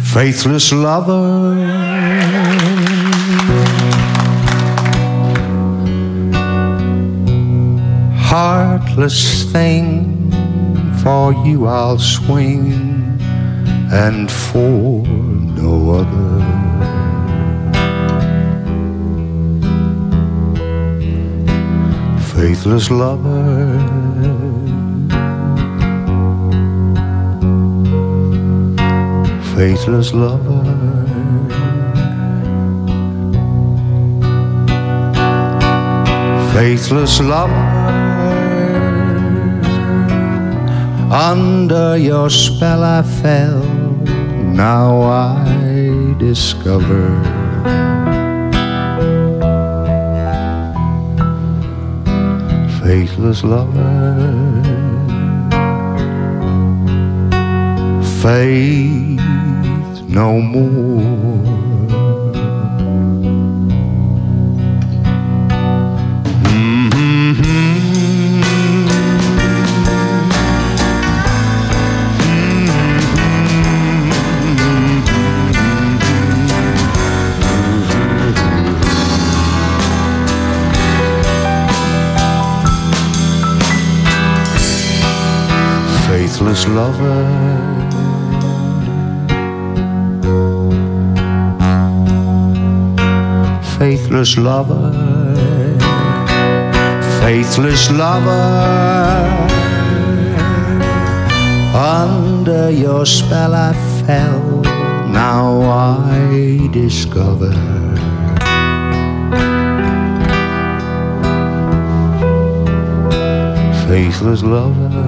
faithless lover. Heartless thing, for you I'll swing, and for no other. Faithless lover, faithless lover, faithless lover. Under your spell I fell, now I discover faithless lover, faith no more. Faithless lover, faithless lover, faithless lover. Under your spell I fell, now I discover faithless lover,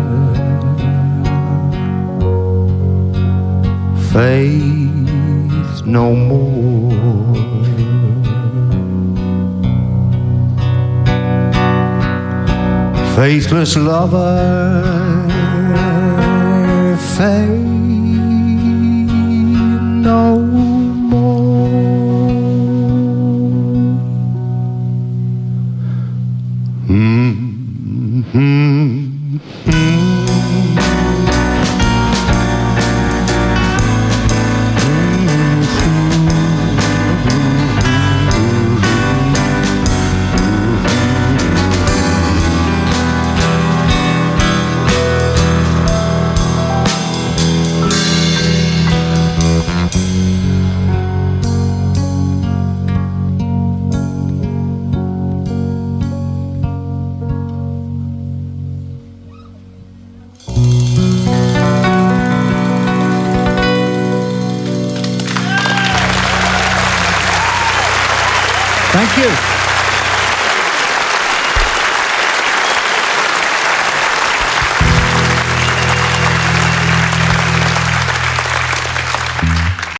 faith no more. Faithless lover, faith no more. Thank you.